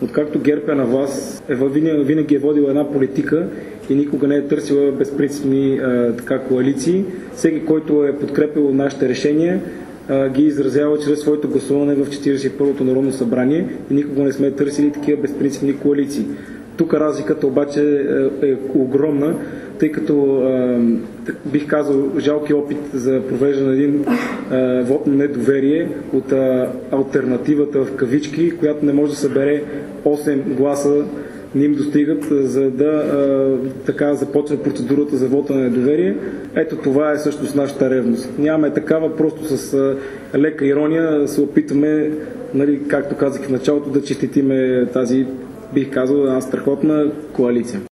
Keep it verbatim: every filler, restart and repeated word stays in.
Откакто ГЕРБ е на власт, е, винаги е водила една политика и никога не е търсила безпринципни а, така, коалиции. Всеки, който е подкрепил нашите решения, а, ги изразява чрез своето гласуване в четиридесет и първото Народно събрание и никога не сме търсили такива безпринципни коалиции. Тук разликата обаче е, е огромна, тъй като а, бих казал жалки опит за провеждане на един а, вот на недоверие от а, алтернативата в кавички, която не може да събере осем гласа, не им достигат, за да а, така започне процедурата за вота на недоверие. Ето това е всъщност нашата ревност. Нямаме такава, просто с а, лека ирония се опитваме, нали, както казах в началото, да честитиме тази, бих казал, една страхотна коалиция.